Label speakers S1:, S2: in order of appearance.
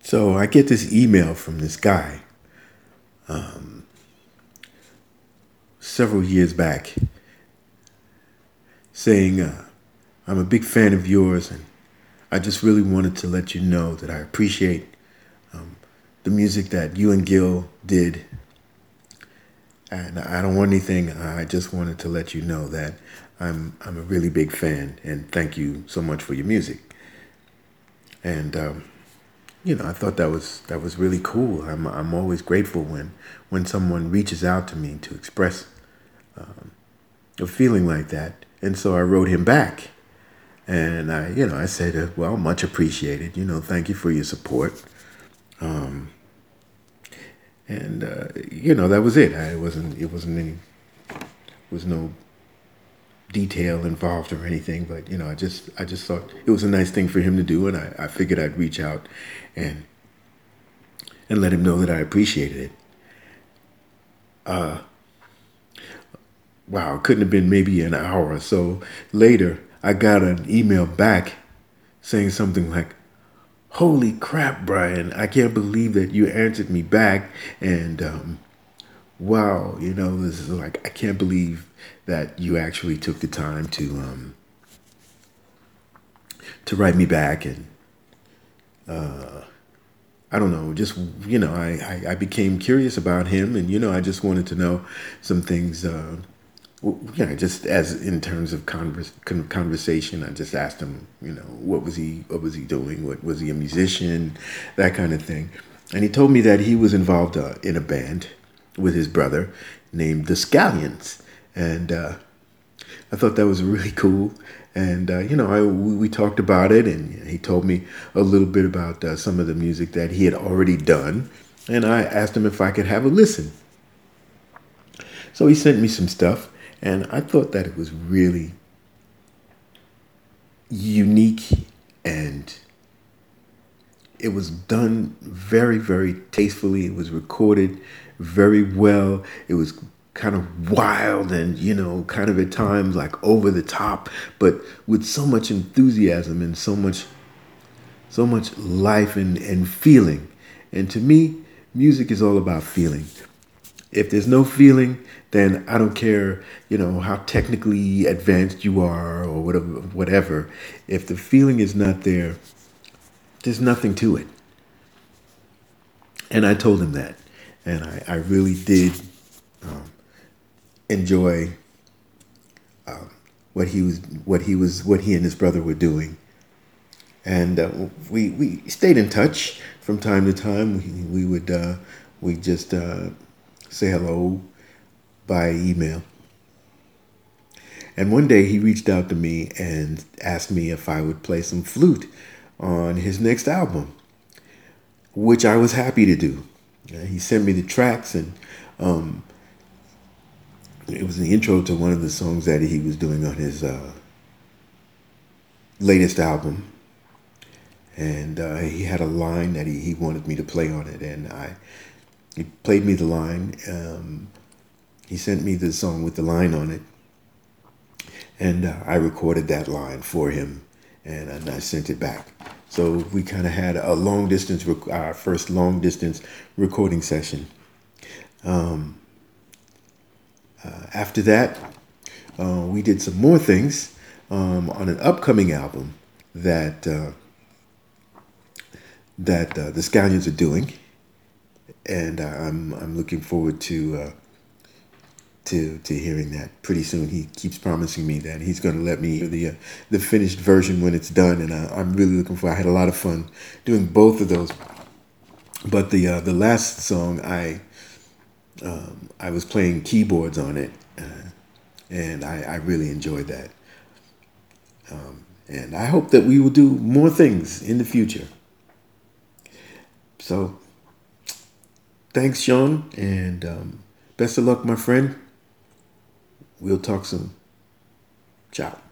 S1: So I get this email from this guy several years back saying, I'm a big fan of yours, and I just really wanted to let you know that I appreciate the music that you and Gil did. And I don't want anything. I just wanted to let you know that I'm a really big fan, and thank you so much for your music. And I thought that was really cool. I'm always grateful when someone reaches out to me to express a feeling like that. And so I wrote him back, and I said, well, much appreciated. Thank you for your support. And that was it. It wasn't any was no detail involved or anything, but I just thought it was a nice thing for him to do, and I figured I'd reach out and let him know that I appreciated it. Wow, it couldn't have been maybe an hour or so later. I got an email back saying something like, "Holy crap, Brian! I can't believe that you answered me back." And wow, this is like, I can't believe that you actually took the time to write me back. And I don't know, just I became curious about him, and I just wanted to know some things. Just as in terms of conversation, I just asked him, what was he doing? What was he, a musician, that kind of thing? And he told me that he was involved in a band with his brother named the Scallions, and I thought that was really cool. And we talked about it, and he told me a little bit about some of the music that he had already done, and I asked him if I could have a listen. So he sent me some stuff, and I thought that it was really unique, and it was done very, very tastefully. It was recorded very well. It was kind of wild and, kind of at times like over the top, but with so much enthusiasm and so much life and feeling. And to me, music is all about feeling. If there's no feeling, then I don't care, how technically advanced you are or whatever. If the feeling is not there, there's nothing to it. And I told him that. And I really did enjoy what he and his brother were doing. And we stayed in touch from time to time. We just say hello by email. And one day he reached out to me and asked me if I would play some flute on his next album, which I was happy to do. He sent me the tracks, and it was the intro to one of the songs that he was doing on his latest album. And he had a line that he wanted me to play on it, and he played me the line. He sent me the song with the line on it, and I recorded that line for him, and I sent it back. So we kind of had a long distance, our first long distance recording session. After that, we did some more things on an upcoming album that the Scallions are doing, and I'm looking forward to hearing that pretty soon. He keeps promising me that he's going to let me hear the finished version when it's done, and I'm really looking for. I had a lot of fun doing both of those. But the last song, I was playing keyboards on it, and I really enjoyed that. And I hope that we will do more things in the future. So thanks, Sean, and best of luck, my friend. We'll talk soon. Ciao.